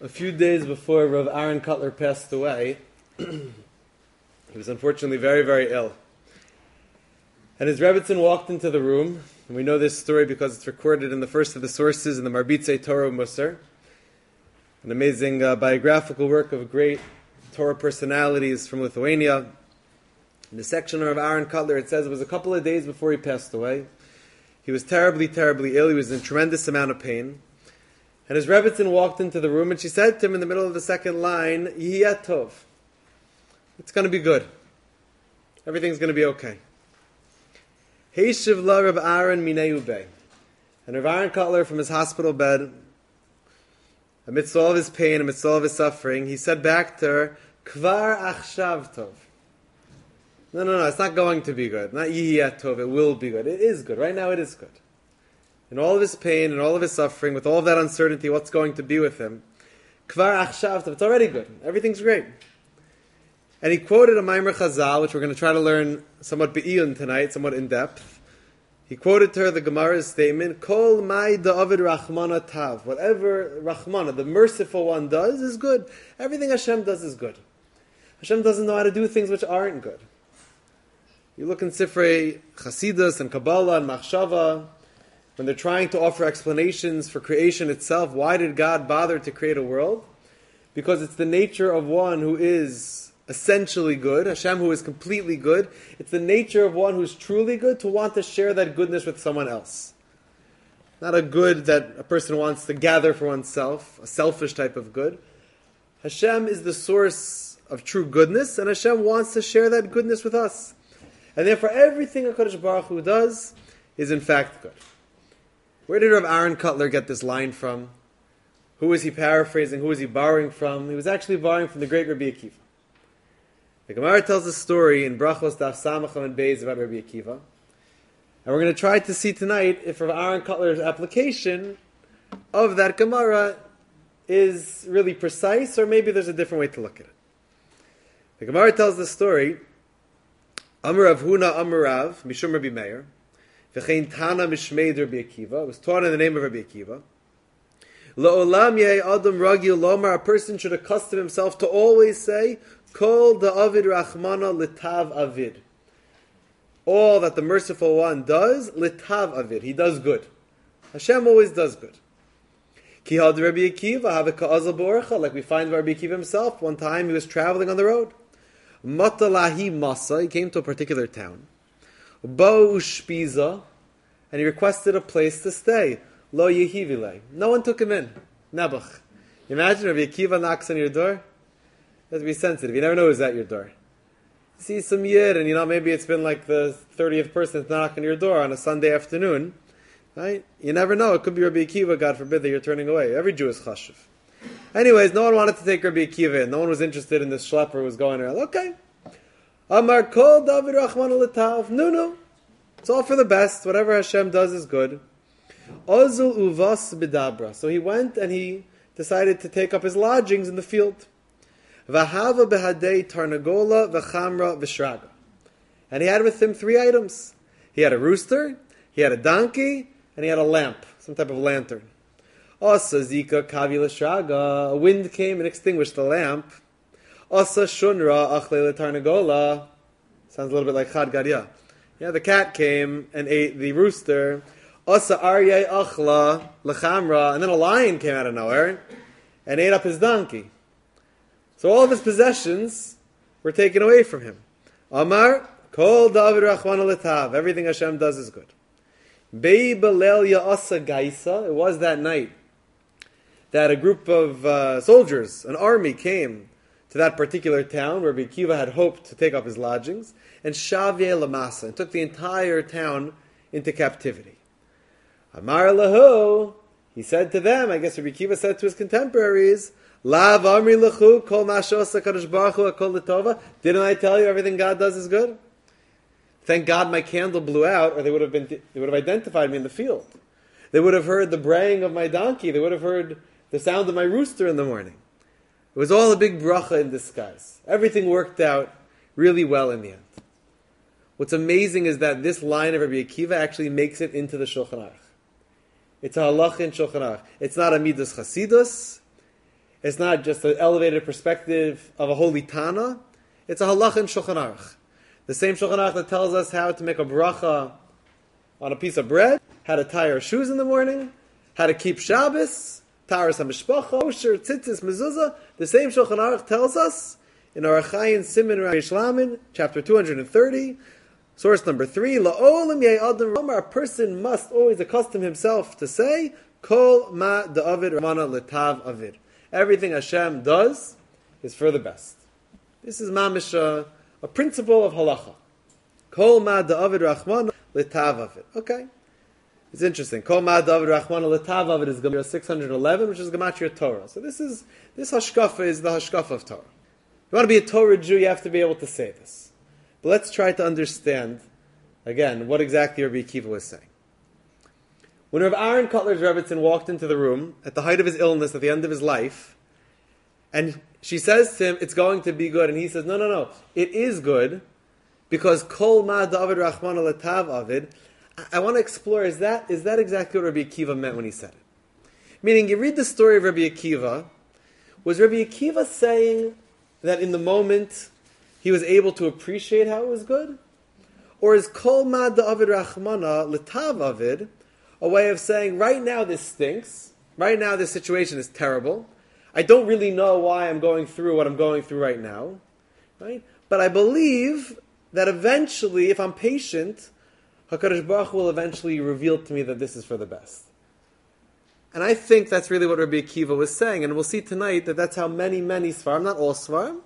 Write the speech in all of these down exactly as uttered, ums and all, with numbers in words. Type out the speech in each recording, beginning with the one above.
A few days before Rav Aaron Cutler passed away, he was unfortunately very, very ill. And his Rebbetzin walked into the room, and we know this story because it's recorded in the first of the sources in the Marbitzei Torah Musar, an amazing uh, biographical work of great Torah personalities from Lithuania. In the section of Rav Aaron Cutler, it says it was a couple of days before he passed away. He was terribly, terribly ill. He was in a tremendous amount of pain. And his Rebbetzin walked into the room, and she said to him in the middle of the second line, Yihya Tov. It's going to be good. Everything's going to be okay. Heishiv la Rav Aaron minei ubei. And Rav Aaron Cutler, from his hospital bed, amidst all of his pain, amidst all of his suffering, he said back to her, Kvar achshav tov. No, no, no, it's not going to be good. Not Yihya Tov, it will be good. It is good. Right now it is good. In all of his pain and all of his suffering, with all of that uncertainty, what's going to be with him? Kvar achshav tov, it's already good. Everything's great. And he quoted a Maimer Chazal, which we're going to try to learn somewhat be'iyun tonight, somewhat in depth. He quoted to her the Gemara's statement, Kol mai da'avid rachmana tav. Whatever Rachmana, the merciful one, does is good. Everything Hashem does is good. Hashem doesn't know how to do things which aren't good. You look in Sifrei Chasidus and Kabbalah and Machshava, when they're trying to offer explanations for creation itself, why did God bother to create a world? Because it's the nature of one who is essentially good, Hashem who is completely good. It's the nature of one who's truly good to want to share that goodness with someone else. Not a good that a person wants to gather for oneself, a selfish type of good. Hashem is the source of true goodness, and Hashem wants to share that goodness with us. And therefore everything HaKadosh Baruch Hu does is in fact good. Where did Rav Aaron Cutler get this line from? Who is he paraphrasing? Who is he borrowing from? He was actually borrowing from the great Rabbi Akiva. The Gemara tells a story in Brachos Daf Samach and Beis about Rabbi Akiva. And we're going to try to see tonight if Rav Aaron Cutler's application of that Gemara is really precise, or maybe there's a different way to look at it. The Gemara tells the story, Amar Rav Huna Amar Rav, Mishum Rabbi Meir, V'chein Tana Mishmeid Rabbi Akiva, it was taught in the name of Rabbi Akiva. La'olam yeh adam ragil lomar, a person should accustom himself to always say, Kol da'avid rachmana litav avid. All that the merciful one does, litav avid, he does good. Hashem always does good. Ki had Rabbi Akiva have a ka'azal borcha, like we find Rabbi Akiva himself. One time he was traveling on the road. Matalahi masa, he came to a particular town. Bo ushpiza, and he requested a place to stay. Lo yehivile. No one took him in. Nebuch. Imagine Rabbi Akiva knocks on your door. You have to be sensitive. You never know who's at your door. You see some yid, and you know, maybe it's been like the thirtieth person to knock on your door on a Sunday afternoon. Right? You never know. It could be Rabbi Akiva, God forbid, that you're turning away. Every Jew is chashuv. Anyways, no one wanted to take Rabbi Akiva in. No one was interested in this schlepper who was going around. Okay. Amar kol David Rachman Litav. No, no. It's all for the best. Whatever Hashem does is good. Ozul uvas bidabra. So he went and he decided to take up his lodgings in the field. Vahava behadei tarnagola v'chamra v'shraga. And he had with him three items. He had a rooster, he had a donkey, and he had a lamp, some type of lantern. Asa zika kavi l'shraga. A wind came and extinguished the lamp. Asa shunra achle l'tarnagola. Sounds a little bit like Chad Gadya. Yeah, the cat came and ate the rooster. Asa aryeh achla l'chamra. And then a lion came out of nowhere and ate up his donkey. So all of his possessions were taken away from him. Amar kol David Rachman letav. Everything Hashem does is good. Bei belel ya'asa gaisa. It was that night that a group of uh, soldiers, an army, came to that particular town where Rabbi Akiva had hoped to take up his lodgings, and shavye lamasa, and took the entire town into captivity. Amar lahu, he said to them, I guess Rabbi Akiva said to his contemporaries, Lav amri lechu kol mashos HaKadosh Baruch Hu kol l'tova. Didn't I tell you everything God does is good? Thank God my candle blew out, or they would have been they would have identified me in the field. They would have heard the braying of my donkey. They would have heard the sound of my rooster in the morning. It was all a big bracha in disguise. Everything worked out really well in the end. What's amazing is that this line of Rabbi Akiva actually makes it into the Shulchan Aruch. It's a halacha in Shulchan Aruch. It's not a midas chasidus. It's not just an elevated perspective of a holy Tana. It's a halacha in Shulchan Aruch. The same Shulchan Aruch that tells us how to make a bracha on a piece of bread, how to tie our shoes in the morning, how to keep Shabbos, Taras HaMishpacha, Kosher, Tzitzis, Mezuzah. The same Shulchan Aruch tells us in Orach Chaim Siman Reish Lamed, chapter two hundred thirty, source number three, La'olam Ye'adam, a person must always accustom himself to say, Kol ma da'avid ramana letav avid. Everything Hashem does is for the best. This is mamish a, a principle of halacha. Kol ma da'avid rachmana letav avid. Okay. It's interesting. Kol ma da'avid rachmana letav avid is Gematria six hundred eleven, which is Gematria Torah. So this is, this hashkafa is the hashkafa of Torah. If you want to be a Torah Jew, you have to be able to say this. But let's try to understand, again, what exactly Rabbi Akiva was saying. When Rav Aaron Kotler's Rebbetzin walked into the room at the height of his illness, at the end of his life, and she says to him, it's going to be good, and he says, no, no, no, it is good, because Kol Ma David Rachmana Letav Avid. I, I want to explore, is that is that exactly what Rabbi Akiva meant when he said it? Meaning, you read the story of Rabbi Akiva, was Rabbi Akiva saying that in the moment he was able to appreciate how it was good? Or is Kol Ma David Rachmana Letav Avid a way of saying, right now this stinks, right now this situation is terrible, I don't really know why I'm going through what I'm going through right now, right? But I believe that eventually, if I'm patient, HaKadosh Baruch Hu will eventually reveal to me that this is for the best. And I think that's really what Rabbi Akiva was saying, and we'll see tonight that that's how many, many Svarim, not all Svarim,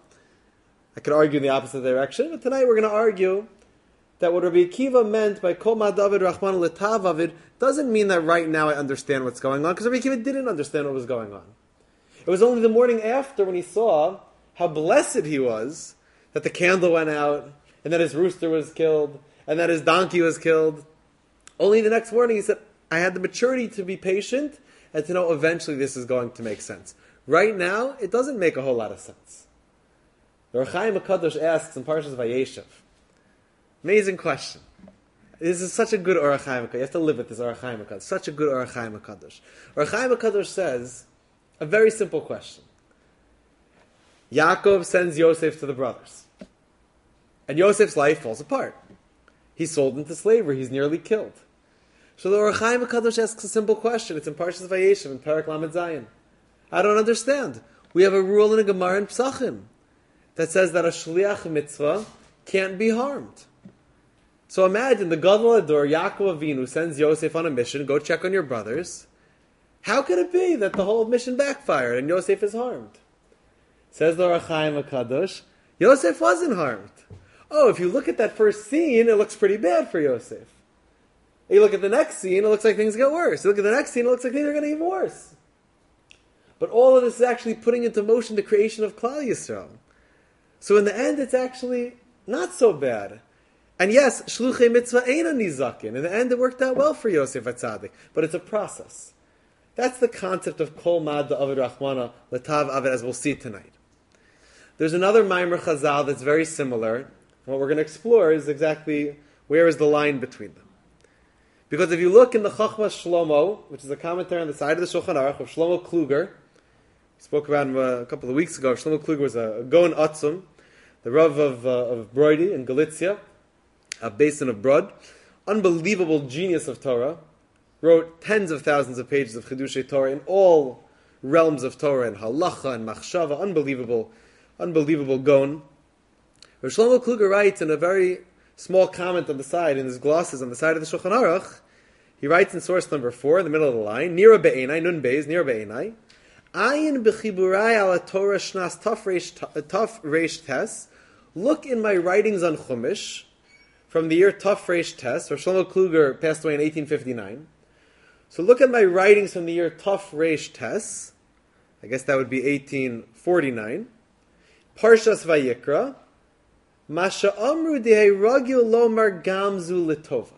I could argue in the opposite direction, but tonight we're going to argue that what Rabbi Akiva meant by Kol Ma David Rachman Letav Avid doesn't mean that right now I understand what's going on, because Rabbi Akiva didn't understand what was going on. It was only the morning after when he saw how blessed he was that the candle went out, and that his rooster was killed, and that his donkey was killed. Only the next morning he said, I had the maturity to be patient and to know eventually this is going to make sense. Right now, it doesn't make a whole lot of sense. The Orach Chaim HaKadosh asks in Parshas Vayeshev, amazing question. This is such a good Orach Chaim HaKadosh. You have to live with this Orach Chaim HaKadosh. Such a good Orach Chaim HaKadosh. Orach Chaim HaKadosh says a very simple question. Yaakov sends Yosef to the brothers. And Yosef's life falls apart. He's sold into slavery. He's nearly killed. So the Orach Chaim HaKadosh asks a simple question. It's in Parshas Vayeshev, in Perek Lamed Zayin. I don't understand. We have a rule in a Gemara in Psachim that says that a shliach mitzvah can't be harmed. So imagine the Gadol Ador, Yaakov Avinu, sends Yosef on a mission, go check on your brothers. How could it be that the whole mission backfired and Yosef is harmed? Says the Orach Chaim HaKadosh, Yosef wasn't harmed. Oh, if you look at that first scene, it looks pretty bad for Yosef. You look at the next scene, it looks like things get worse. You look at the next scene, it looks like things are getting even worse. But all of this is actually putting into motion the creation of Klal Yisrael. So in the end, it's actually not so bad. And yes, Shluchei Mitzvah Eina Nizakin. In the end, it worked out well for Yosef HaTzadik. But it's a process. That's the concept of Kol Mad Da'avid Rachmana Letav Avid, as we'll see tonight. There's another Maimer Chazal that's very similar. And what we're going to explore is exactly where is the line between them. Because if you look in the Chachmas Shlomo, which is a commentary on the side of the Shulchan Aruch of Shlomo Kluger, we spoke about him a couple of weeks ago. Shlomo Kluger was a, a Gaon Atzum, the Rav of, uh, of Broidi in Galicia, a basin of Brod, unbelievable genius of Torah, wrote tens of thousands of pages of Chidushei Torah in all realms of Torah, and Halacha and Machshava, unbelievable, unbelievable Gaon. Rav Shlomo Kluger writes in a very small comment on the side, in his glosses on the side of the Shulchan Aruch, he writes in source number four, in the middle of the line, Nira be'enai, nun beis, Nira be'enai, Ayin b'chiburai ala Torah shnas taf reish tes, look in my writings on Chumash, from the year taf reish tes, Rav Shlomo Kluger passed away in eighteen fifty-nine, so look at my writings from the year taf reish tes, I guess that would be eighteen forty-nine, Parshas Vayikra, Masha Amru Dehei Ragil Lomar Gamzu Litova.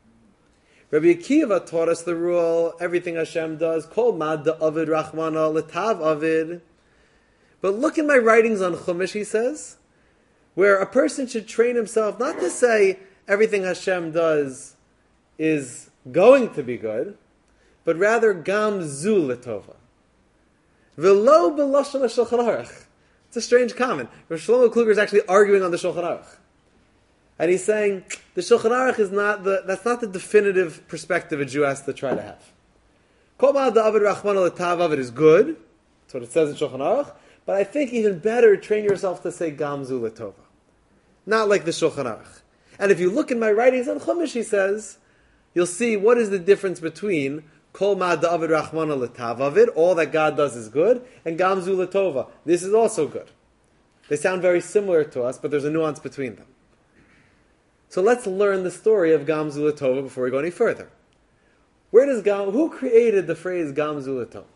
Rabbi Akiva taught us the rule, everything Hashem does, Kol Mad Da'avid Rachmana Letav Avid. But look at my writings on Chumash, he says, where a person should train himself not to say everything Hashem does is going to be good, but rather Gamzu Litova. V'lo b'lashon HaShulchan Aruch. It's a strange comment. Rav Shlomo Kluger is actually arguing on the Shulchan Aruch. And he's saying, the Shulchan Aruch is not the, that's not the definitive perspective a Jew has to try to have. Kol ma'ad da'avid rachmana l'tavav is good. That's what it says in Shulchan Aruch. But I think even better, train yourself to say Gamzu L'tova. Not like the Shulchan Aruch. And if you look in my writings on Chumash, he says, you'll see what is the difference between Kol ma'ad da'avid rachmana l'tavav, all that God does is good, and Gamzu L'tova. This is also good. They sound very similar to us, but there's a nuance between them. So let's learn the story of Gamzu L'tova before we go any further. Where does Gam, who created the phrase Gamzu L'tova?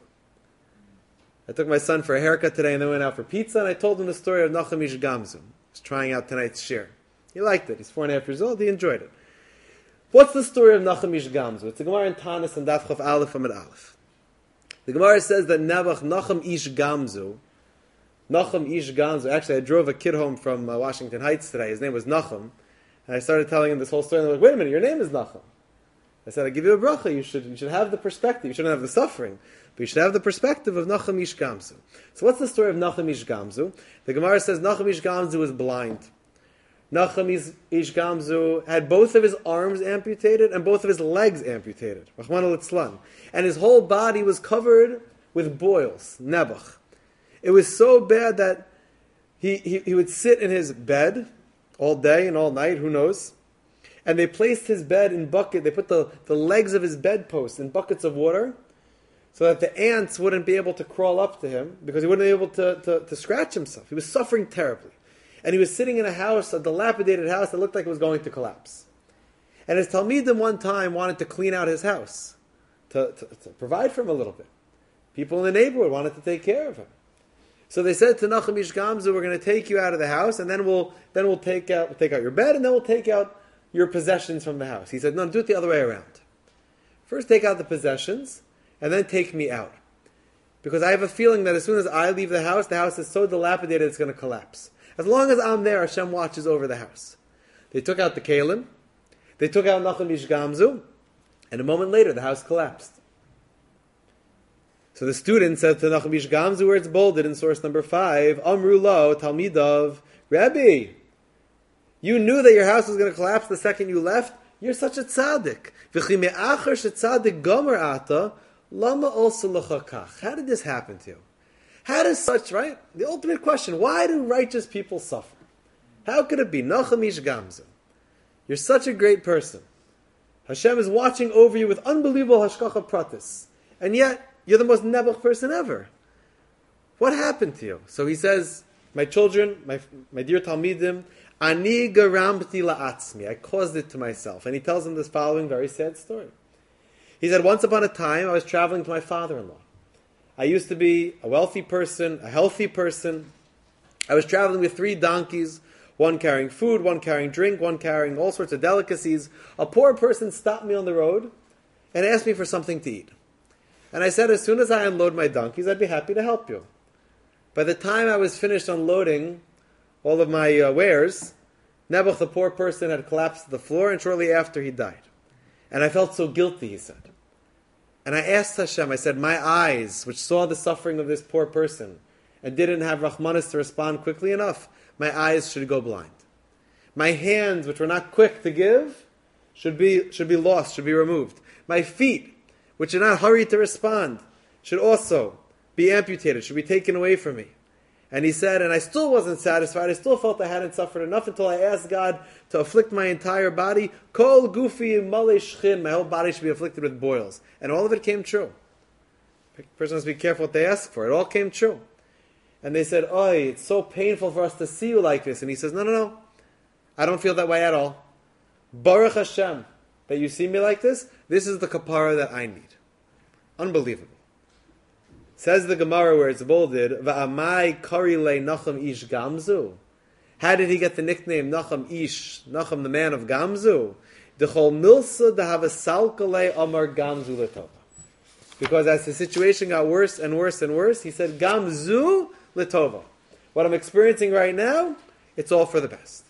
I took my son for a haircut today and then went out for pizza, and I told him the story of Nachum Ish Gamzu. He's trying out tonight's shir. He liked it. He's four and a half years old. He enjoyed it. What's the story of Nachum Ish Gamzu? It's a Gemara in Tanis and Daf Chav Aleph Amid Aleph. The Gemara says that Nebuch Nachum Ish Gamzu, Nachum Ish Gamzu, actually I drove a kid home from uh, Washington Heights today. His name was Nachum. And I started telling him this whole story, and they're like, wait a minute, your name is Nachum. I said, I give you a bracha, you should, you should have the perspective. You shouldn't have the suffering, but you should have the perspective of Nachum Ish Gamzu. So what's the story of Nachum Ish Gamzu? The Gemara says Nachum Ish Gamzu was blind. Nachum Ish Gamzu had both of his arms amputated and both of his legs amputated. Rachmana litzlan. And his whole body was covered with boils, nebuch. It was so bad that he, he, he would sit in his bed all day and all night, who knows? And they placed his bed in bucket, they put the, the legs of his bedpost in buckets of water so that the ants wouldn't be able to crawl up to him because he wouldn't be able to, to, to scratch himself. He was suffering terribly. And he was sitting in a house, a dilapidated house that looked like it was going to collapse. And his Talmidim one time wanted to clean out his house, to, to, to provide for him a little bit. People in the neighborhood wanted to take care of him. So they said to Nachum Ish Gamzu, we're going to take you out of the house, and then we'll then we'll take out we'll take out your bed, and then we'll take out your possessions from the house. He said, no, do it the other way around. First take out the possessions, and then take me out. Because I have a feeling that as soon as I leave the house, the house is so dilapidated it's going to collapse. As long as I'm there, Hashem watches over the house. They took out the Kalim, they took out Nachum Ish Gamzu, and a moment later the house collapsed. So the student said to Nachum Ish Gamzu, where it's bolded in source number five, Amru lo, Talmidav, Rabbi, you knew that your house was going to collapse the second you left? You're such a tzaddik. V'chi me'achar she'tzaddik gomer ata, lama also l'chakach. How did this happen to you? How does such, right? The ultimate question, why do righteous people suffer? How could it be? Nachum Ish Gamzu, you're such a great person. Hashem is watching over you with unbelievable hashkacha pratis. And yet, you're the most nebuch person ever. What happened to you? So he says, my children, my my dear Talmidim, Ani garamti la'atzmi. I caused it to myself. And he tells them this following very sad story. He said, once upon a time, I was traveling to my father-in-law. I used to be a wealthy person, a healthy person. I was traveling with three donkeys, one carrying food, one carrying drink, one carrying all sorts of delicacies. A poor person stopped me on the road and asked me for something to eat. And I said, as soon as I unload my donkeys, I'd be happy to help you. By the time I was finished unloading all of my uh, wares, Nebuch, the poor person, had collapsed to the floor, and shortly after he died. And I felt so guilty, he said. And I asked Hashem, I said, my eyes, which saw the suffering of this poor person, and didn't have Rahmanis to respond quickly enough, my eyes should go blind. My hands, which were not quick to give, should be, should be lost, should be removed. My feet, which did not hurry to respond, should also be amputated, should be taken away from me. And he said, and I still wasn't satisfied, I still felt I hadn't suffered enough until I asked God to afflict my entire body. Kol gufi malei shchin, my whole body should be afflicted with boils. And all of it came true. The person must be careful what they ask for. It all came true. And they said, oi, it's so painful for us to see you like this. And he says, no, no, no, I don't feel that way at all. Baruch Hashem, that you see me like this, this is the kapara that I need. Unbelievable. Says the Gemara where it's bolded, Va'amai karile Nachum Ish Gamzu. How did he get the nickname Nachum Ish, Nachum the man of Gamzu? Dechol milsa dehavasalkale amar Gamzu letova. Because as the situation got worse and worse and worse, he said, Gamzu letova. What I'm experiencing right now, it's all for the best.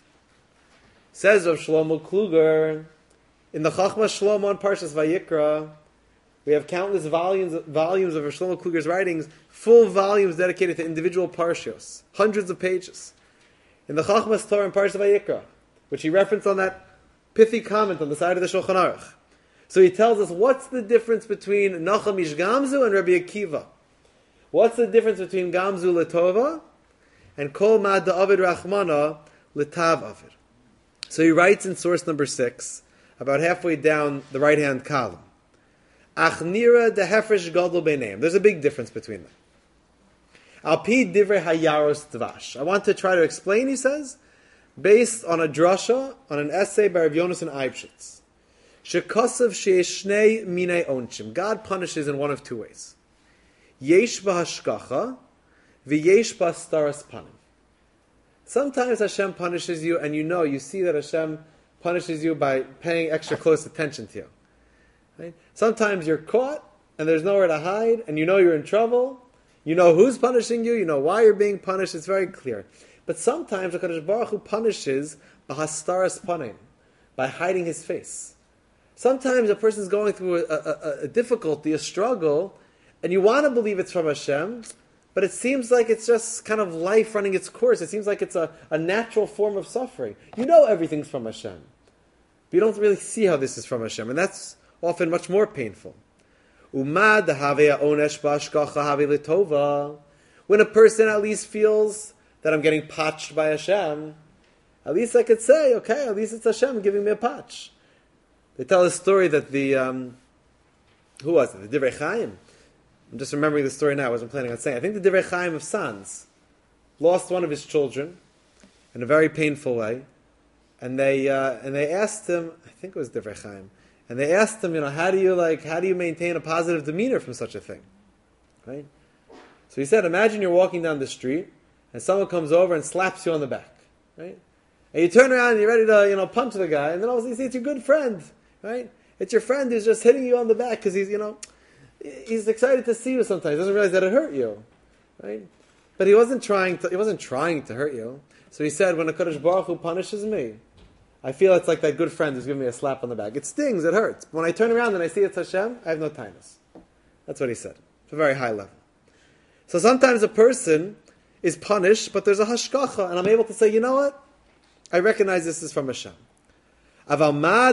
Says of Shlomo Kluger, in the Chachma Shlomo on Parshas Vayikra, We have countless volumes volumes of Rav Shlomo Kluger's writings, full volumes dedicated to individual parshos, hundreds of pages. In the Chachmas Torah and Parsha Vayikra, which he referenced on that pithy comment on the side of the Shulchan Aruch. So he tells us what's the difference between Nachum Ish Gamzu and Rabbi Akiva. What's the difference between Gamzu Letova and Kol Mad Da'avid Rachmana Letav Avid? So he writes in source number six, about halfway down the right-hand column, Ach Nira de Hefresh Gadol Beineim. There's a big difference between them. Al Pi Divrei Hayaros Dvash. I want to try to explain, he says, based on a drasha, on an essay by Rav Yonasan Eibshitz. Shekosav sheyesh shnei minei onchim. God punishes in one of two ways. Yesh b'hashkacha, v'yesh b'astaras panim. Sometimes Hashem punishes you, and you know, you see that Hashem punishes you by paying extra close attention to you. Right? Sometimes you're caught, and there's nowhere to hide, and you know you're in trouble. You know who's punishing you, you know why you're being punished, it's very clear. But sometimes HaKadosh Baruch Hu punishes b'hastaras panim, by hiding his face. Sometimes a person's going through a, a, a difficulty, a struggle, and you want to believe it's from Hashem, but it seems like it's just kind of life running its course. It seems like it's a, a natural form of suffering. You know everything's from Hashem, but you don't really see how this is from Hashem, and that's often much more painful. When a person at least feels that I'm getting patched by Hashem, at least I could say, okay, at least it's Hashem giving me a patch. They tell a story that the, um, who was it? The Divrei Chaim. I'm just remembering the story now. I wasn't planning on saying. I think the Divrei Chaim of Sanz lost one of his children in a very painful way, and they uh, and they asked him. I think it was Divrei Chaim, and they asked him, you know, how do you like, how do you maintain a positive demeanor from such a thing, right? So he said, imagine you're walking down the street, and someone comes over and slaps you on the back, right? And you turn around and you're ready to, you know, punch the guy, and then all of a sudden you see it's your good friend. Right? It's your friend who's just hitting you on the back because he's, you know, he's excited to see you sometimes. He doesn't realize that it hurt you. Right? But he wasn't trying to, he wasn't trying to hurt you. So he said, when a HaKadosh Baruch Hu punishes me, I feel it's like that good friend who's giving me a slap on the back. It stings, it hurts. But when I turn around and I see it's Hashem, I have no tightness. That's what he said. It's a very high level. So sometimes a person is punished, but there's a hashkacha, and I'm able to say, you know what? I recognize this is from Hashem. But when I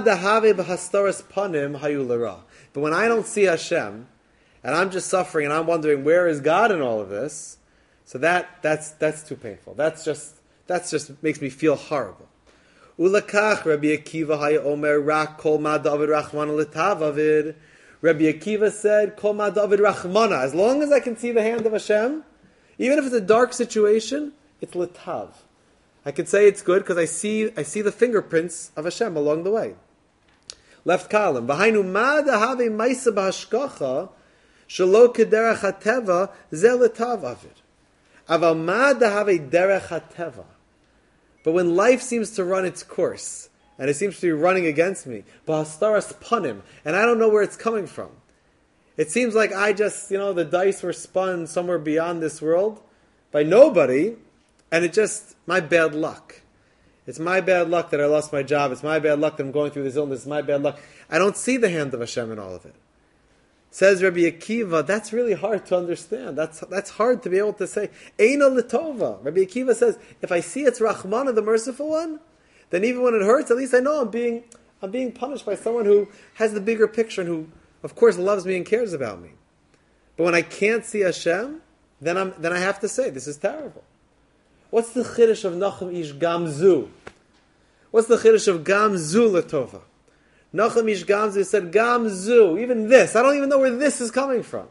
don't see Hashem, and I'm just suffering, and I'm wondering where is God in all of this, so that that's that's too painful. That's just that's just makes me feel horrible. Ulakach Rabbi Akiva haya omer rak kol ma David rachmana letavavid. Rabbi Akiva said kol ma David rachmana. As long as I can see the hand of Hashem, even if it's a dark situation, it's letav. I can say it's good because I see I see the fingerprints of Hashem along the way. Left column. V'hainu ma dahave ma'isa b'hashkacha shelo kederech hateva ze letav avid. Aval ma dahave derech hateva. But when life seems to run its course and it seems to be running against me, b'hastaras panim, and I don't know where it's coming from. It seems like I just, you know, the dice were spun somewhere beyond this world by nobody. And it just, my bad luck. It's my bad luck that I lost my job. It's my bad luck that I'm going through this illness. It's my bad luck. I don't see the hand of Hashem in all of it. Says Rabbi Akiva, that's really hard to understand. That's that's hard to be able to say. Eina letova. Rabbi Akiva says, if I see it's Rahman, the merciful one, then even when it hurts, at least I know I'm being I'm being punished by someone who has the bigger picture and who, of course, loves me and cares about me. But when I can't see Hashem, then I'm then I have to say, this is terrible. What's the chiddush of Nachum Ish Gamzu? What's the chiddush of Gamzu Letova? Nachum Ish Gamzu said, Gamzu, even this. I don't even know where this is coming from.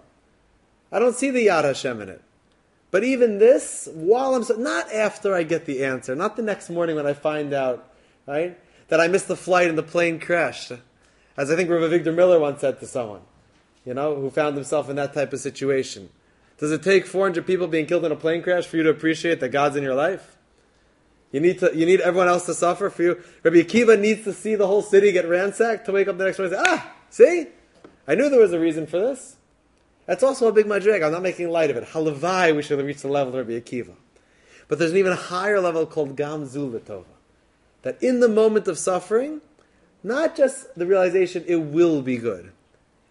I don't see the Yad Hashem in it. But even this, while I'm... So, not after I get the answer. Not the next morning when I find out, right, that I missed the flight and the plane crashed. As I think Rav Avigdor Miller once said to someone, you know, who found himself in that type of situation. Does it take four hundred people being killed in a plane crash for you to appreciate that God's in your life? You need to. You need everyone else to suffer for you. Rabbi Akiva needs to see the whole city get ransacked to wake up the next morning and say, ah, see? I knew there was a reason for this. That's also a big madrig. I'm not making light of it. Halavai, we should reach the level of Rabbi Akiva. But there's an even higher level called Gamzu Letova. That in the moment of suffering, not just the realization it will be good.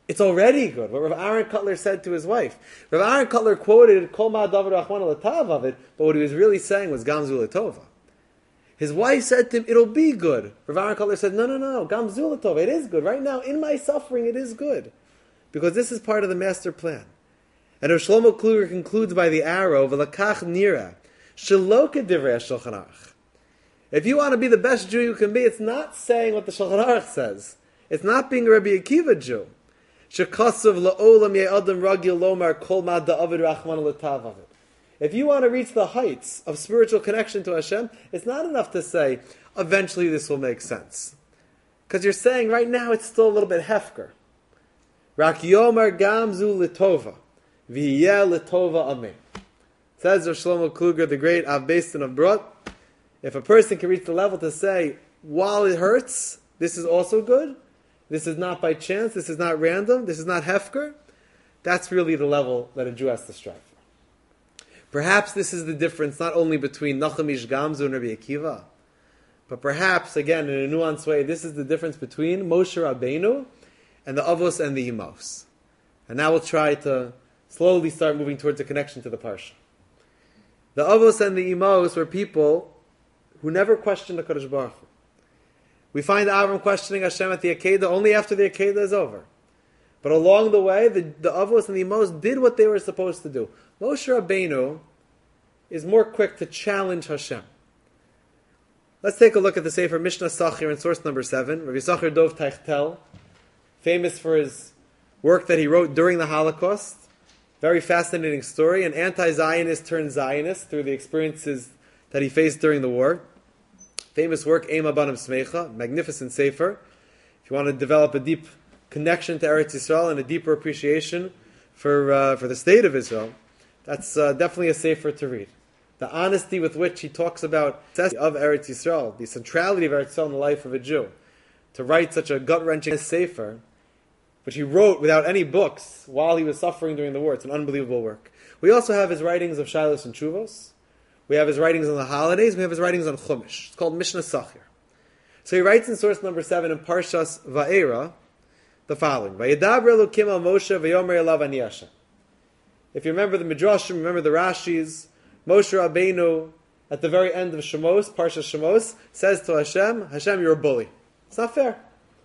it's already good. What Rav Aaron Kotler said to his wife. Rav Aaron Kotler quoted Kol Ma'adav Rachmana L'Tav of it, but what he was really saying was Gamzu L'Tova. His wife said to him, it'll be good. Rav Aaron Kotler said, no, no, no, Gamzu L'Tova, it is good. Right now, in my suffering, it is good. Because this is part of the master plan. And Rav Shlomo Kluger concludes by the arrow, V'lakach nira, shelo k'divrei HaShulchan Aruch. If you want to be the best Jew you can be, it's not saying what the Shulchan Aruch says. It's not being a Rabbi Akiva Jew. Shekasav la'olam ye'adam ragil lomar kol ma da'avid rachman l'tav avid. If you want to reach the heights of spiritual connection to Hashem, it's not enough to say, eventually this will make sense. Because you're saying right now it's still a little bit hefker. Rak yomar gamzu l'tova, v'yeh l'tova amen. Says Rav Shlomo Kluger, the great Av Beis Din of Brot, if a person can reach the level to say, while it hurts, this is also good, this is not by chance, this is not random, this is not hefker, that's really the level that a Jew has to strive for. Perhaps this is the difference not only between Nachum Ish Gamzu and Rabbi Akiva, but perhaps, again, in a nuanced way, this is the difference between Moshe Rabbeinu and the Avos and the Imos. And now we'll try to slowly start moving towards a connection to the Parsha. The Avos and the Imos were people who never questioned the Kadosh Baruch Hu. We find Avram questioning Hashem at the Akedah only after the Akedah is over. But along the way, the, the Avos and the Imos did what they were supposed to do. Moshe Rabbeinu is more quick to challenge Hashem. Let's take a look at the Sefer Mishnah Sachir in source number seven. Rabbi Sachir Dov Teichtel, famous for his work that he wrote during the Holocaust. Very fascinating story. An anti-Zionist turned Zionist through the experiences that he faced during the war. Famous work, Eima Banim Smecha, magnificent sefer. If you want to develop a deep connection to Eretz Yisrael and a deeper appreciation for uh, for the state of Israel, that's uh, definitely a sefer to read. The honesty with which he talks about of Eretz Yisrael, the centrality of Eretz Yisrael in the life of a Jew, to write such a gut-wrenching sefer, which he wrote without any books while he was suffering during the war. It's an unbelievable work. We also have his writings of Shilos and Chuvos. We have his writings on the holidays. We have his writings on Chumash. It's called Mishnah Sachir. So he writes in source number seven in Parshas Va'era the following: Vayedaber Elokim al Moshe v'yomer elav ani Hashem. If you remember the Midrashim, remember the Rashis, Moshe Rabbeinu at the very end of Shemos, Parshas Shemos, says to Hashem, Hashem, you're a bully. It's not fair.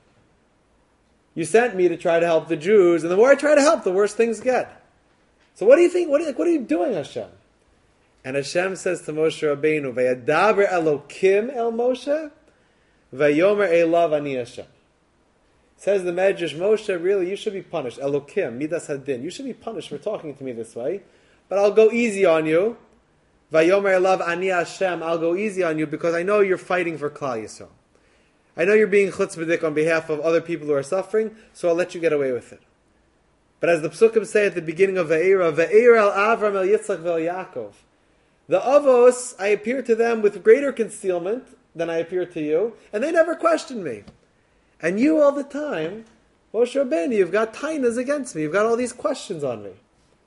You sent me to try to help the Jews, and the more I try to help, the worse things get. So what do you think? What are, what are you doing, Hashem? And Hashem says to Moshe Rabbeinu, Vayadaber Elokim el Moshe, Vayomer elav ani Hashem. Says the Medrash, Moshe, really, you should be punished. Elokim, Midas Hadin. You should be punished for talking to me this way. But I'll go easy on you. Vayomer elav ani Hashem. I'll go easy on you because I know you're fighting for Klal Yisrael. I know you're being chutzpahdik on behalf of other people who are suffering, so I'll let you get away with it. But as the Psukim say at the beginning of Ve'era, Ve'era al Avram el Yitzchak ve'el Yaakov. The Avos, I appear to them with greater concealment than I appear to you, and they never questioned me. And you all the time, Moshe Rabbeinu, you've got tainas against me. You've got all these questions on me.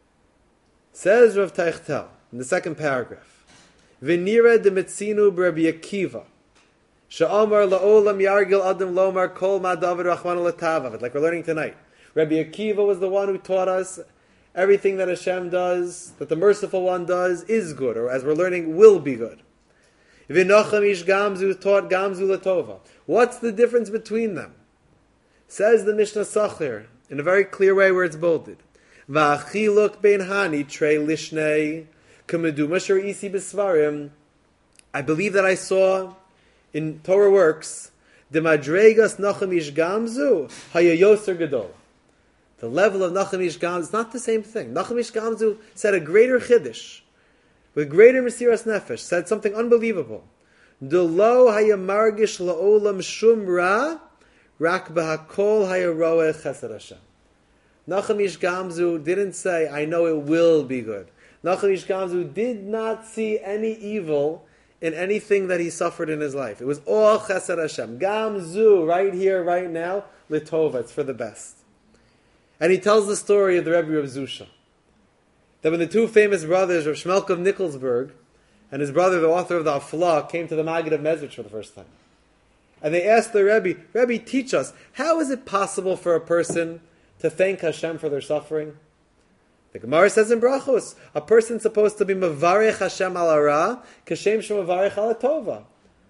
Says Rav Teichtel in the second paragraph, V'nira de metzinu b'Rabbi Akiva, she'amar la'olam yargil adam lomar kol ma david rachmana l'tavav. Like we're learning tonight. Rabbi Akiva was the one who taught us everything that Hashem does, that the Merciful One does, is good, or as we're learning, will be good. V'nacham ish gamzu taught gamzu l'tova. What's the difference between them? Says the Mishnah Sachir in a very clear way where it's bolded. V'achiluk bein hani trei lishnei k'medu masher isi b'svarim. I believe that I saw in Torah works the madregas nacham ish gamzu hayayoser gadol. The level of Nachum Ish Gamzu is not the same thing. Nachum Ish Gamzu said a greater chiddush, with greater mesiras nefesh, said something unbelievable. Delo hayamargish laolam shum ra, rak bahakol hayaroeh chesed Hashem. Nachum Ish Gamzu didn't say, I know it will be good. Nachum Ish Gamzu did not see any evil in anything that he suffered in his life. It was all chesed Hashem. Gamzu, right here, right now, litova, it's for the best. And he tells the story of the Rebbe of Zusha. That when the two famous brothers, Rav Shmelk of Nikolsburg and his brother, the author of the Afla, came to the Maggid of Mezrich for the first time. And they asked the Rebbe, Rebbe, teach us, how is it possible for a person to thank Hashem for their suffering? The Gemara says in Brachos, a person's supposed to be mevarech Hashem al hara, kashem shemevarech al tova.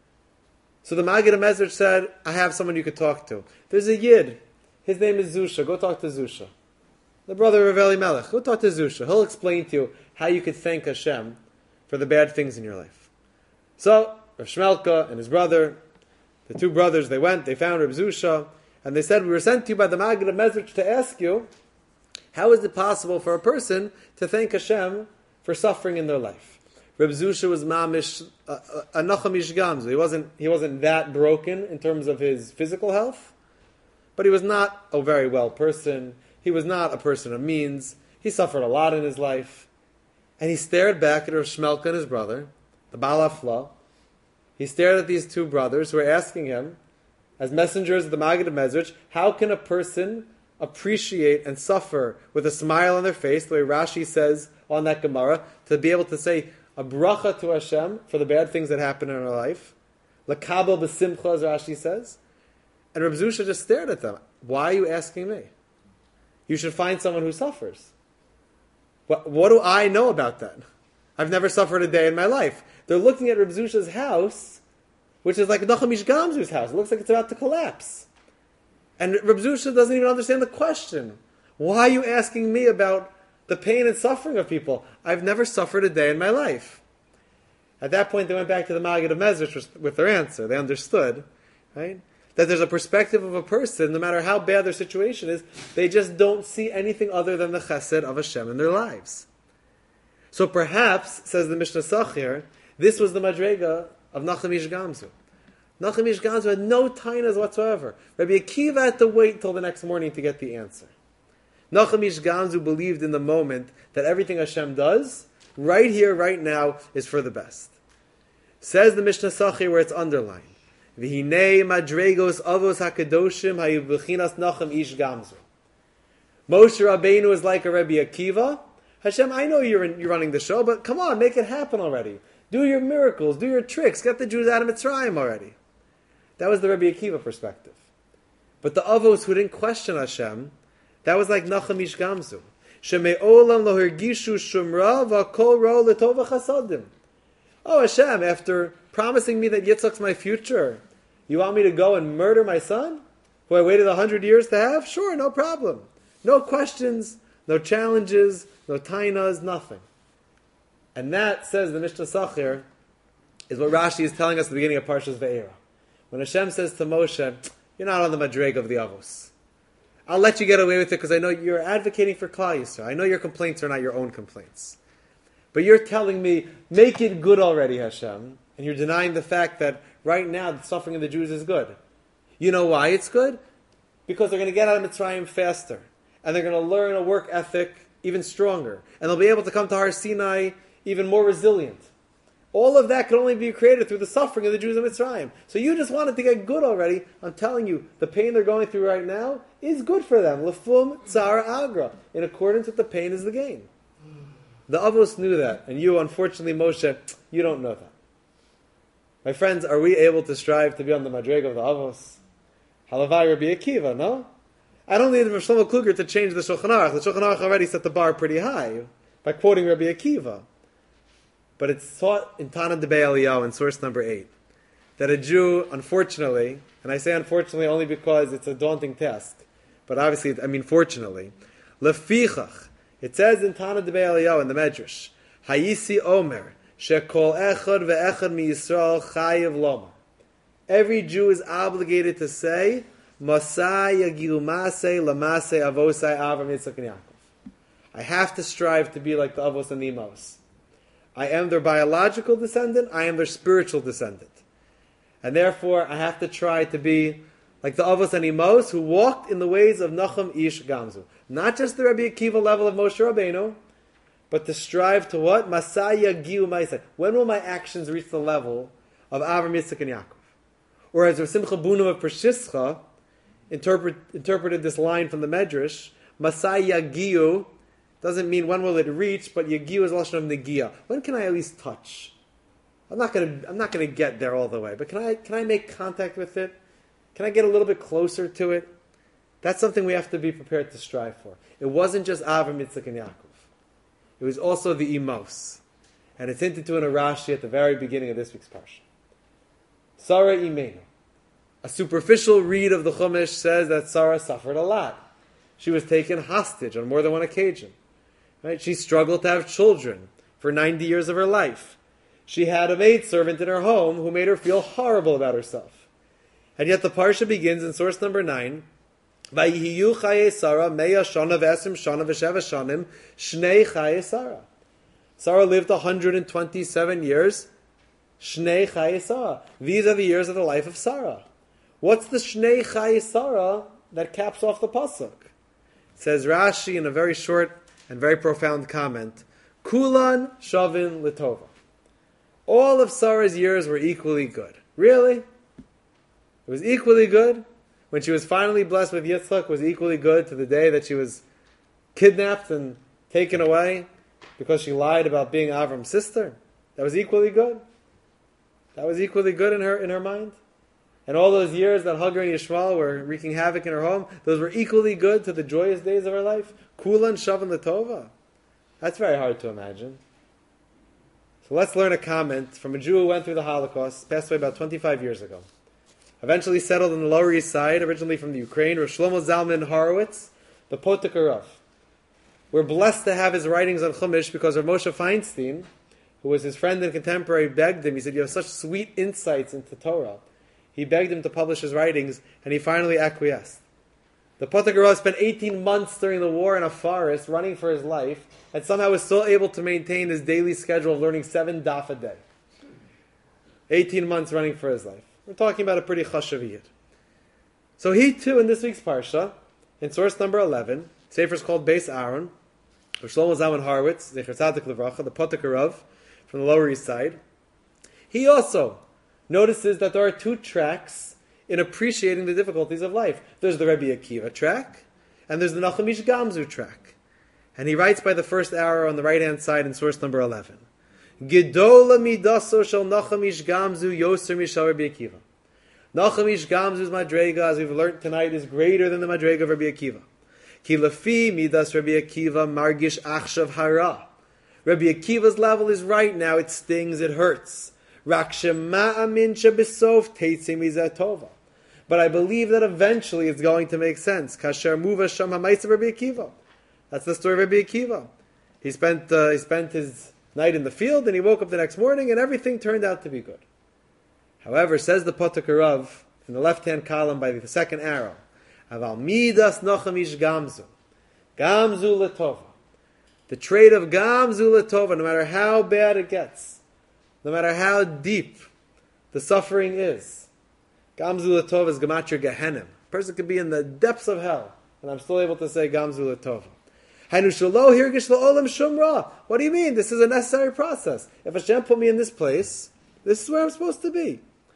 So the Maggid HaMezrich said, I have someone you could talk to. There's a Yid. His name is Zusha. Go talk to Zusha. The brother of Elimelech. Go talk to Zusha. He'll explain to you how you could thank Hashem for the bad things in your life. So, Rav Shmelka and his brother, the two brothers, they went, they found Rav Zusha, and they said, we were sent to you by the Maggid HaMezrich to ask you, how is it possible for a person to thank Hashem for suffering in their life? Reb Zusha was mamish a nachamish gamzu. He wasn't he wasn't that broken in terms of his physical health, but he was not a very well person. He was not a person of means. He suffered a lot in his life, and he stared back at Rav Shmelka and his brother, the Baal Afla. He stared at these two brothers who were asking him, as messengers of the Maggid HaMezrich, how can a person appreciate and suffer with a smile on their face, the way Rashi says on that Gemara, to be able to say a bracha to Hashem for the bad things that happen in our life. L'kabel b'simcha, as Rashi says. And Reb Zusha just stared at them. Why are you asking me? You should find someone who suffers. What, what do I know about that? I've never suffered a day in my life. They're looking at Reb Zusha's house, which is like Nachamish Gamzu's house. It looks like it's about to collapse. And Reb Zusha doesn't even understand the question. Why are you asking me about the pain and suffering of people? I've never suffered a day in my life. At that point, they went back to the Maggid HaMezrich with their answer. They understood, right, that there's a perspective of a person, no matter how bad their situation is, they just don't see anything other than the chesed of Hashem in their lives. So perhaps, says the Mishnah Sachir, this was the madrega of Nachamish Gamzu. Nachamish Gamzu had no tainas whatsoever. Rabbi Akiva had to wait till the next morning to get the answer. Nachamish Gamzu believed in the moment that everything Hashem does, right here, right now, is for the best. Says the Mishnah Sachir where it's underlined, V'hinei madregos avos hakadoshim hayu b'chinas nacham ish gamzu. Moshe Rabbeinu is like a Rabbi Akiva. Hashem, I know you're in, you're running the show, but come on, make it happen already. Do your miracles, do your tricks, get the Jews out of Mitzrayim already. That was the Rabbi Akiva perspective. But the avos who didn't question Hashem, that was like Nacham Ish Gamzu. Sheme'olam lo hergishu shumra v'kol ro l'tova chasadim. Oh Hashem, after promising me that Yitzchak's my future, you want me to go and murder my son, who I waited a hundred years to have? Sure, no problem. No questions, no challenges, no tainas, nothing. And that, says the Mishnah Sachir, is what Rashi is telling us at the beginning of Parshas Ve'era. When Hashem says to Moshe, you're not on the madreg of the avos. I'll let you get away with it because I know you're advocating for Klal Yisrael. I know your complaints are not your own complaints. But you're telling me, make it good already, Hashem. And you're denying the fact that right now the suffering of the Jews is good. You know why it's good? Because they're going to get out of Mitzrayim faster. And they're going to learn a work ethic even stronger. And they'll be able to come to Har Sinai even more resilient. All of that can only be created through the suffering of the Jews of Mitzrayim. So you just wanted to get good already. I'm telling you, the pain they're going through right now is good for them. Lefum tzara agra. In accordance with the pain is the gain. The Avos knew that. And you, unfortunately, Moshe, you don't know that. My friends, are we able to strive to be on the madrega of the Avos? Halavai Rabbi Akiva, no? I don't need Rav Shlomo Kluger to change the Shulchan Aruch. The Shulchan Aruch already set the bar pretty high by quoting Rabbi Akiva. But it's taught in Tana Debei Eliyahu in source number eight that a Jew, unfortunately, and I say unfortunately only because it's a daunting task, but obviously, I mean fortunately, lefichach, it says in Tana Debei Eliyahu in the Medrash, Hayisi Omer, shekol echad ve'echad mi Yisrael chayiv loma. Every Jew is obligated to say, Masai yagilu masei lamasei avosai Avram Yitzchak and Yaakov. I have to strive to be like the Avos and the Imos. I am their biological descendant, I am their spiritual descendant. And therefore, I have to try to be like the Avos and Imos who walked in the ways of Nacham Ish Gamzu. Not just the Rabbi Akiva level of Moshe Rabbeinu, but to strive to what? Masaya Giu Maisai. When will my actions reach the level of Avram, Yitzchak, and Yaakov? Or as Rav Simcha Bunim of Pershischa interpret, interpreted this line from the Medrash, Masaya Giu doesn't mean when will it reach, but Yagiu is lashon of negia. When can I at least touch? I'm not gonna. I'm not gonna get there all the way, but can I? Can I make contact with it? Can I get a little bit closer to it? That's something we have to be prepared to strive for. It wasn't just Avram, Yitzchak, and Yaakov. It was also the Imos. And it's hinted to in a Rashi at the very beginning of this week's parsha. Sarah Imenu. A superficial read of the Chumash says that Sarah suffered a lot. She was taken hostage on more than one occasion. Right? She struggled to have children for ninety years of her life. She had a maidservant in her home who made her feel horrible about herself. And yet the parsha begins in source number nine, Vayihiyu chaye Sarah meya shana v'esim shana v'sheva shanim shnei chaye Sarah. Sarah lived one hundred twenty-seven years. Shnei chaye Sarah. These are the years of the life of Sarah. What's the Shnei chaye Sarah that caps off the pasuk? Says Rashi in a very short and very profound comment, Kulan shavin litova. All of Sarah's years were equally good. Really? It was equally good. When she was finally blessed with Yitzchak, was equally good to the day that she was kidnapped and taken away because she lied about being Avram's sister. That was equally good. That was equally good in her in her mind. And all those years that Hagar and Yishmael were wreaking havoc in her home, those were equally good to the joyous days of her life. Kulan shavin l'tova. That's very hard to imagine. So let's learn a comment from a Jew who went through the Holocaust, passed away about twenty-five years ago. Eventually settled on the Lower East Side, originally from the Ukraine, Rav Shlomo Zalman Horowitz, the Potiker Rav. We're blessed to have his writings on Chumash because Rav Moshe Feinstein, who was his friend and contemporary, begged him. He said, you have such sweet insights into Torah. He begged him to publish his writings, and he finally acquiesced. The Potiker Rav spent eighteen months during the war in a forest, running for his life, and somehow was still able to maintain his daily schedule of learning seven daf a day. eighteen months running for his life. We're talking about a pretty chashav yid. So he too, in this week's parsha, in source number eleven, Sefer is called Beis Aaron, of Shlomo Zalman Horowitz, Zecher Tzadik Levracha, the Potiker Rav, from the Lower East Side. He also notices that there are two tracks in appreciating the difficulties of life. There's the Rebbe Akiva track, and there's the Nachum Ish Gamzu track. And he writes by the first arrow on the right-hand side in source number eleven. Gedola midaso shel Nachum Ish Gamzu yoser mishal Rebbe Akiva. Nachum Ish Gamzu's madrega, as we've learned tonight, is greater than the madrega of Rebbe Akiva. Ki lefi midas Rebbe Akiva margish achshav hara. Rebbe Akiva's level is right now, it stings, it hurts. Rak shema amin shebesof teitzim izatova. But I believe that eventually it's going to make sense. Kasher muva sham ha'maisa Rebbe Akiva. That's the story of Rebbe Akiva. He spent uh, he spent his night in the field, and he woke up the next morning, and everything turned out to be good. However, says the Potiker Rav in the left-hand column by the second arrow, Aval midas Nachum Ish Gamzu, Gamzu letova. The trait of Gamzu letova, no matter how bad it gets, no matter how deep the suffering is, Gamzu letova is Gematria Gehenim. A person could be in the depths of hell, and I'm still able to say Gamzu letova. What do you mean? This is a necessary process. If Hashem put me in this place, this is where I'm supposed to be.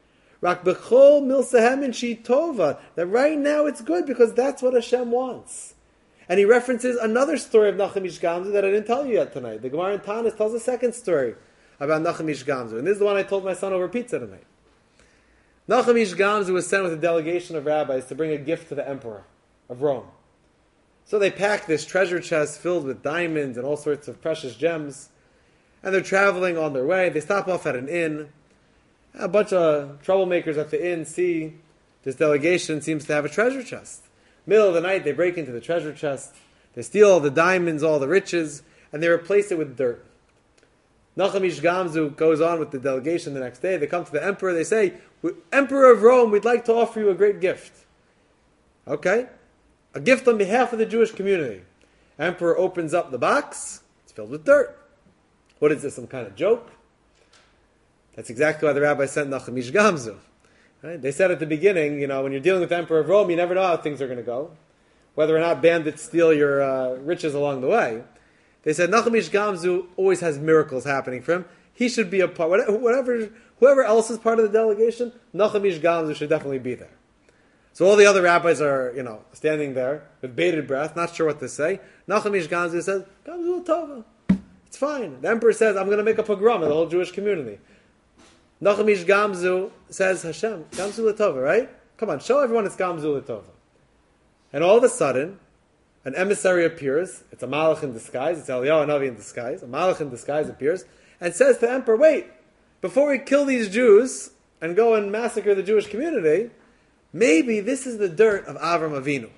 That right now it's good because that's what Hashem wants. And he references another story of Nachum Ish Gamzu that I didn't tell you yet tonight. The Gemara in Tanis tells a second story about Nachum Ish Gamzu. And this is the one I told my son over pizza tonight. Nachum Ish Gamzu was sent with a delegation of rabbis to bring a gift to the emperor of Rome. So they pack this treasure chest filled with diamonds and all sorts of precious gems. And they're traveling on their way. They stop off at an inn. A bunch of troublemakers at the inn see this delegation seems to have a treasure chest. Middle of the night, they break into the treasure chest. They steal all the diamonds, all the riches, and they replace it with dirt. Nachum Ish Gamzu goes on with the delegation the next day. They come to the emperor. They say, Emperor of Rome, we'd like to offer you a great gift. Okay. A gift on behalf of the Jewish community. Emperor opens up the box. It's filled with dirt. What is this, some kind of joke? That's exactly why the rabbi sent Nachum Ish Gamzu. Right? They said at the beginning, you know, when you're dealing with the Emperor of Rome, you never know how things are going to go. Whether or not bandits steal your uh, riches along the way. They said Nachum Ish Gamzu always has miracles happening for him. He should be a part, whatever, whoever else is part of the delegation, Nachum Ish Gamzu should definitely be there. So all the other rabbis are, you know, standing there with bated breath, not sure what to say. Nachum Ish Gamzu says, Gamzu Tova. It's fine. The emperor says, I'm going to make a pogrom in the whole Jewish community. Nachum Ish Gamzu says, Hashem, Gamzu Latova, right? Come on, show everyone it's Gamzu Latova. And all of a sudden, an emissary appears. It's a malach in disguise. It's Eliyahu Hanavi in disguise. A malach in disguise appears and says to the emperor, wait, before we kill these Jews and go and massacre the Jewish community, maybe this is the dirt of Avram Avinu.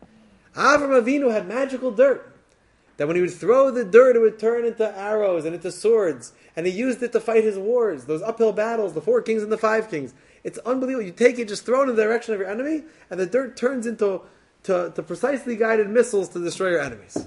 Avram Avinu had magical dirt. That when he would throw the dirt, it would turn into arrows and into swords. And he used it to fight his wars, those uphill battles, the four kings and the five kings. It's unbelievable. You take it, just throw it in the direction of your enemy, and the dirt turns into to, to precisely guided missiles to destroy your enemies.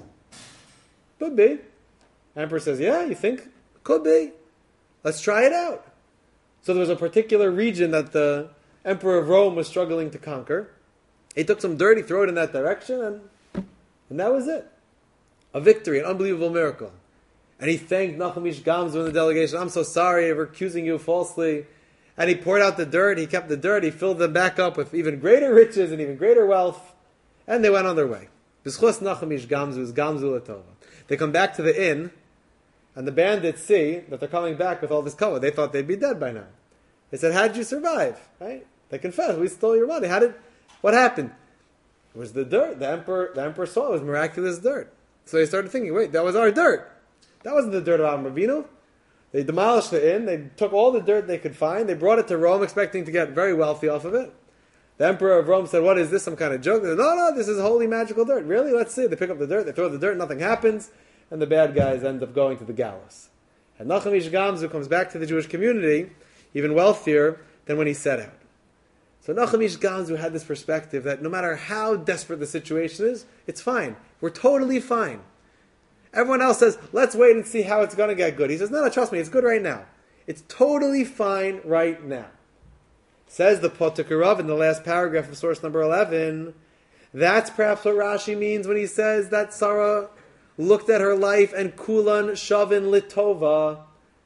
Could be. Emperor says, yeah, you think? Could be. Let's try it out. So there was a particular region that the Emperor of Rome was struggling to conquer. He took some dirt, he threw it in that direction, and, and that was it. A victory, an unbelievable miracle. And he thanked Nachum Ish Gamzu in the delegation. I'm so sorry for accusing you falsely. And he poured out the dirt, he kept the dirt, he filled them back up with even greater riches and even greater wealth. And they went on their way. B'schus Nachum Ish Gamzu is Gamzu Latova. They come back to the inn, and the bandits see that they're coming back with all this cover. They thought they'd be dead by now. They said, how did you survive? Right? They confessed, we stole your money. How did, what happened? It was the dirt. The emperor, the emperor saw it was miraculous dirt. So they started thinking, wait, that was our dirt. That wasn't the dirt of Avram Avinu. They demolished the inn. They took all the dirt they could find. They brought it to Rome, expecting to get very wealthy off of it. The emperor of Rome said, what is this, some kind of joke? They said, no, no, this is holy magical dirt. Really? Let's see. They pick up the dirt. They throw the dirt. Nothing happens. And the bad guys end up going to the gallows. And Nachum Ish Gamzu comes back to the Jewish community even wealthier than when he set out. So Nachum Ish Gamzu had this perspective that no matter how desperate the situation is, it's fine. We're totally fine. Everyone else says, let's wait and see how it's going to get good. He says, no, no, trust me, it's good right now. It's totally fine right now. Says the Potikarav in the last paragraph of source number eleven, that's perhaps what Rashi means when he says that Sarah looked at her life and Kulan Shavin Litova.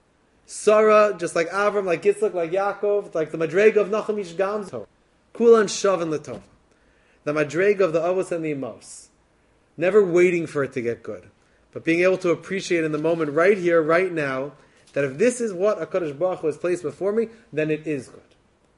Sarah, just like Avram, like Yitzchak, like Yaakov, like the Madrega of Nachum Ish Gamzu. Kulan Shavin Litova. The Madrega of the Avos and the Emos. Never waiting for it to get good, but being able to appreciate in the moment, right here, right now, that if this is what HaKadosh Baruch Hu has placed before me, then it is good.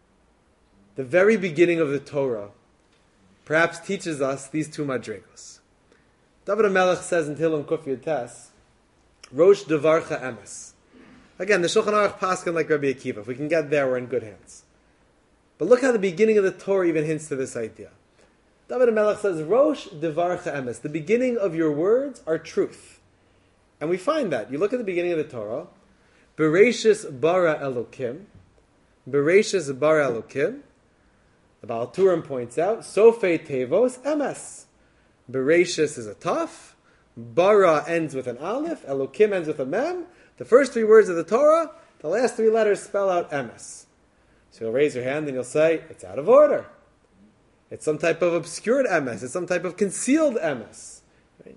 The very beginning of the Torah perhaps teaches us these two madrigos. David HaMelech says in Tehillim Kuf Yud Tes, Rosh Devarcha Emes. Again, the Shulchan Aruch paskin like Rabbi Akiva. If we can get there, we're in good hands. But look how the beginning of the Torah even hints to this idea. David HaMelech says, Rosh Devarcha Emes. The beginning of your words are truth. And we find that. You look at the beginning of the Torah, Bereshis bara Elokim, Bereshis bara Elokim, the Baal Turim points out, Sofei Tevos Emes. Bereshis is a taf, bara ends with an aleph, Elokim ends with a mem. The first three words of the Torah, the last three letters spell out Emes. So you'll raise your hand and you'll say, it's out of order. It's some type of obscured emes. It's some type of concealed emes. Right?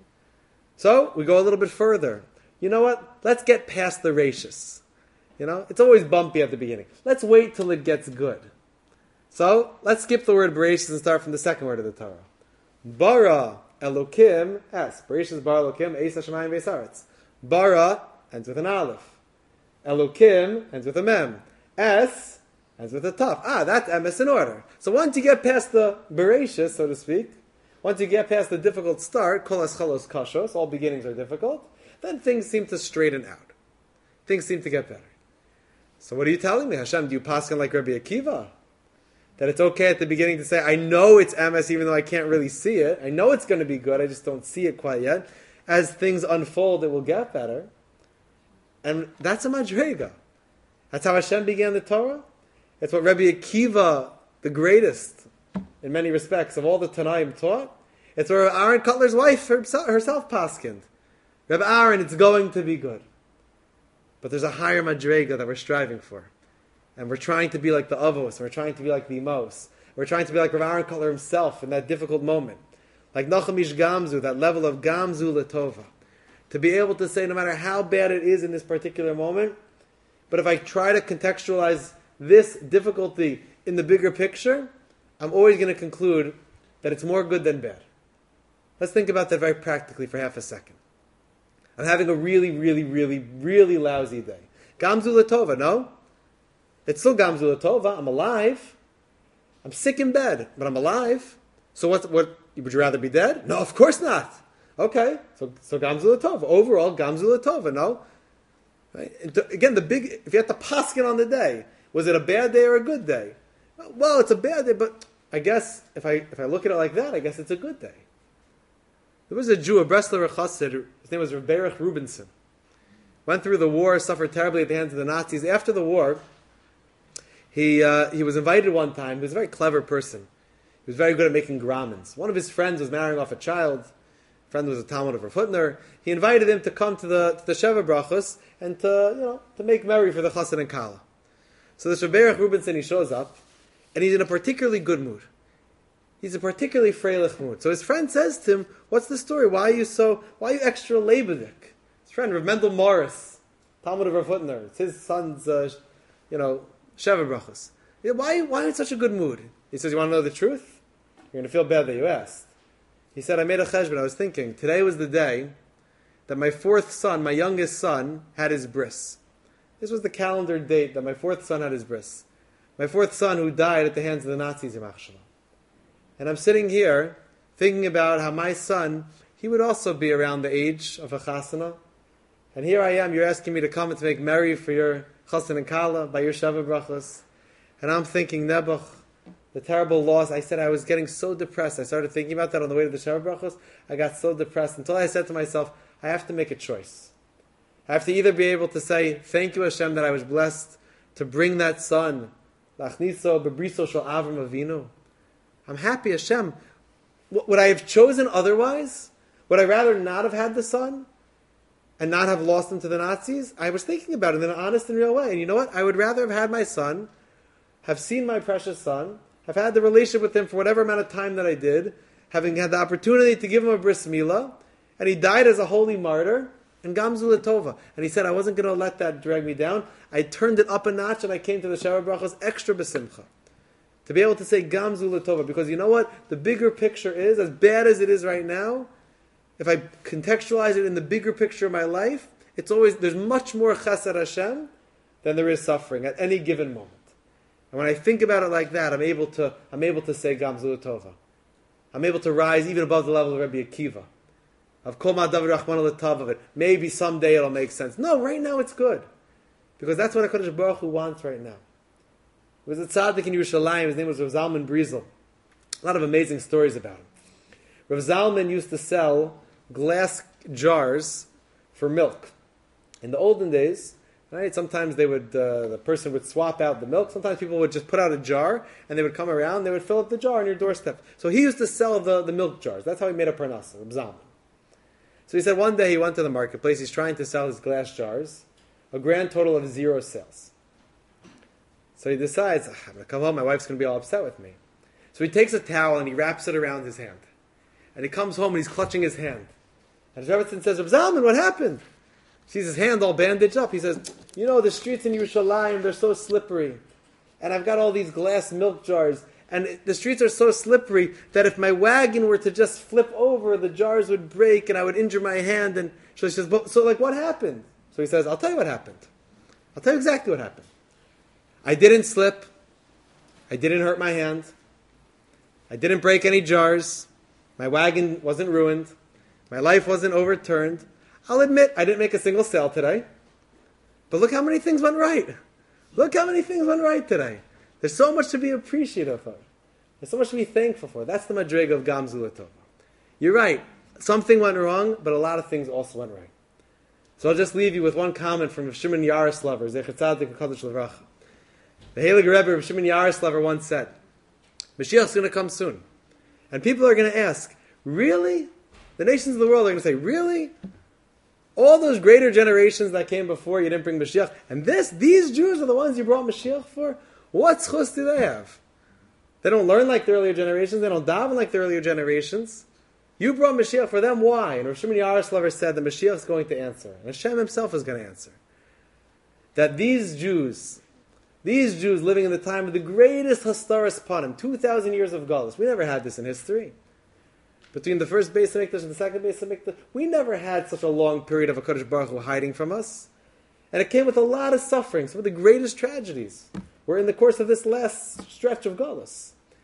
So we go a little bit further. You know what? Let's get past the rashis. You know, it's always bumpy at the beginning. Let's wait till it gets good. So let's skip the word bereshis and start from the second word of the Torah. Bara Elokim es. Bereshis bara Elokim eis hashamayim v'esaretz. Bara ends with an aleph. Elokim ends with a mem. Es ends with a taf. Ah, that's emes in order. So once you get past the bereshis, so to speak, once you get past the difficult start, kol eschalos kashos, all beginnings are difficult, then things seem to straighten out. Things seem to get better. So what are you telling me, Hashem? Do you paskin like Rabbi Akiva? That it's okay at the beginning to say, I know it's emes even though I can't really see it. I know it's going to be good, I just don't see it quite yet. As things unfold, it will get better. And that's a madrega. That's how Hashem began the Torah. It's what Rabbi Akiva, the greatest, in many respects, of all the Tanaim taught. It's where Aaron Cutler's wife herself, herself paskind. Rabbi Aaron, it's going to be good. But there's a higher madrega that we're striving for. And we're trying to be like the Avos, and we're trying to be like the Emos. We're trying to be like Rabbi Aaron Cutler himself in that difficult moment. Like Nachum Ish Gamzu, that level of Gamzu Letova. To be able to say, no matter how bad it is in this particular moment, but if I try to contextualize this difficulty in the bigger picture, I'm always going to conclude that it's more good than bad. Let's think about that very practically for half a second. I'm having a really, really, really, really lousy day. Gamzu Letova, no? It's still Gamzu Letova. I'm alive. I'm sick in bed, but I'm alive. So what's, what, would you rather be dead? No, of course not. Okay, so so Gamzu Latova. Overall, Gamzu Latova, no? Right? And to, again, the big, if you had to paskin on the day, was it a bad day or a good day? Well, it's a bad day, but I guess if I if I look at it like that, I guess it's a good day. There was a Jew, a Bresler Chassid, his name was Berich Rubinson. Went through the war, suffered terribly at the hands of the Nazis. After the war, he uh, he was invited one time. He was a very clever person. He was very good at making gramins. One of his friends was marrying off a child. A friend was a Talmud of Rav Hutner. He invited him to come to the to the Sheva Brachos and to you know to make merry for the Chassid and Kala. So the Berich Rubinson, he shows up, and he's in a particularly good mood. He's in a particularly freilich mood. So his friend says to him, "What's the story? Why are you so? Why are you extra lebedik?" His friend, Rav Mendel Morris, Talmud of Rav Hutner, it's his son's, uh, you know, Sheva Brachos. Why? Why are you in such a good mood? He says, "You want to know the truth? You're going to feel bad that you asked." He said, "I made a cheshbon. I was thinking today was the day that my fourth son, my youngest son, had his bris. This was the calendar date that my fourth son had his bris. My fourth son who died at the hands of the Nazis, Yimach Shalom. And I'm sitting here thinking about how my son, he would also be around the age of a chasana. And here I am, you're asking me to come and to make merry for your chasan and kala by your Sheva Brachos. And I'm thinking, Nebuch, the terrible loss. I said I was getting so depressed. I started thinking about that on the way to the Sheva Brachos. I got so depressed until I said to myself, I have to make a choice. I have to either be able to say, thank you Hashem that I was blessed to bring that son, Lachniso bebriso shel Avram Avinu. I'm happy Hashem. Would I have chosen otherwise? Would I rather not have had the son and not have lost him to the Nazis? I was thinking about it in an honest and real way. And you know what? I would rather have had my son, have seen my precious son, have had the relationship with him for whatever amount of time that I did, having had the opportunity to give him a bris milah, and he died as a holy martyr, and Gamzu Latova. And he said, I wasn't going to let that drag me down. I turned it up a notch, and I came to the Sheva Brachos extra besimcha. To be able to say Gamzu Latova, because you know what? The bigger picture is, as bad as it is right now, if I contextualize it in the bigger picture of my life, it's always, there's much more chesed Hashem than there is suffering at any given moment. And when I think about it like that, I'm able to, I'm able to say Gamzu Latova. I'm able to rise even above the level of Rabbi Akiva. Of Kol Ma'adav Rachmana L'Tav of it. Maybe someday it'll make sense. No, right now it's good. Because that's what HaKadosh Baruch Hu wants right now. There was a tzaddik in Yerushalayim, his name was Rav Zalman Brizel. A lot of amazing stories about him. Rav Zalman used to sell glass jars for milk. In the olden days, right, sometimes they would, uh, the person would swap out the milk. Sometimes people would just put out a jar, and they would come around, they would fill up the jar on your doorstep. So he used to sell the, the milk jars. That's how he made a parnasa, Rav Zalman. So he said one day he went to the marketplace, he's trying to sell his glass jars, a grand total of zero sales. So he decides, I'm going to come home, my wife's going to be all upset with me. So he takes a towel and he wraps it around his hand. And he comes home and he's clutching his hand. And Rebbetzin says, Rav Zalman, what happened? He sees his hand all bandaged up. He says, you know, the streets in Yerushalayim, they're so slippery. And I've got all these glass milk jars. And the streets are so slippery that if my wagon were to just flip over, the jars would break and I would injure my hand. And so she says, but, so like what happened? So he says, I'll tell you what happened. I'll tell you exactly what happened. I didn't slip. I didn't hurt my hand. I didn't break any jars. My wagon wasn't ruined. My life wasn't overturned. I'll admit I didn't make a single sale today. But look how many things went right. Look how many things went right today. There's so much to be appreciative of. There's so much to be thankful for. That's the madrig of Gamzu Latova. You're right. Something went wrong, but a lot of things also went right. So I'll just leave you with one comment from Shimon Yaroslaver, Zecher Tzadik HaKadosh L'Vracha. The Heilig Rebbe Shimon Yaroslaver once said, Mashiach's going to come soon. And people are going to ask, really? The nations of the world are going to say, really? All those greater generations that came before, you didn't bring Mashiach. And this, these Jews are the ones you brought Mashiach for? What schus do they have? They don't learn like the earlier generations. They don't daven like the earlier generations. You brought Mashiach for them. Why? And Rav Shimon Yaroslaver said that Mashiach is going to answer. And Hashem himself is going to answer. That these Jews, these Jews living in the time of the greatest Hastaras Panim, two thousand years of Galus. We never had this in history. Between the first Beis HaMikdash and the second Beis HaMikdash, we never had such a long period of HaKadosh Baruch Hu hiding from us. And it came with a lot of suffering, some of the greatest tragedies were in the course of this last stretch of Galus.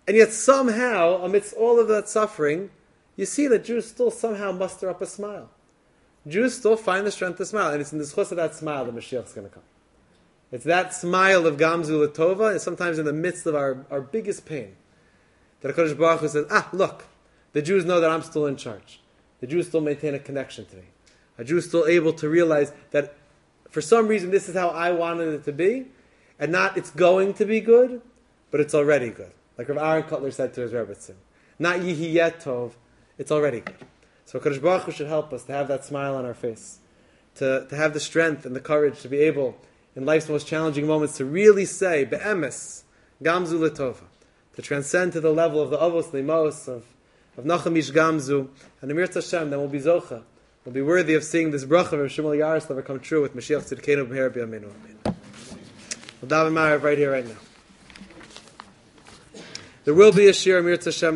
And yet somehow, amidst all of that suffering, you see that Jews still somehow muster up a smile. Jews still find the strength to smile, and it's in the schus of that smile that Mashiach is going to come. It's that smile of Gamzu Latova, and sometimes in the midst of our, our biggest pain, that HaKadosh Baruch Hu says, ah, look, the Jews know that I'm still in charge. The Jews still maintain a connection to me. A Jew is still able to realize that for some reason this is how I wanted it to be, and not it's going to be good, but it's already good. Like Rav Aaron Kotler said to his Rebbetzin, not Yihi Yet Tov, it's already good. So HaKadosh Baruch Hu should help us to have that smile on our face, to, to have the strength and the courage to be able, in life's most challenging moments, to really say, Be'emes, Gamzu L'tova, to transcend to the level of the Avos Limos, of, of Nachum Ish Gamzu, and the Mirz Hashem, then we'll be Zocha, we'll be worthy of seeing this bracha of Shmuel Yaroslav come true with Mashiach Tzidkeinu B'meir B'yameinu. We'll daven Ma'ariv right here, right now. There will be a shir Mirz Hashem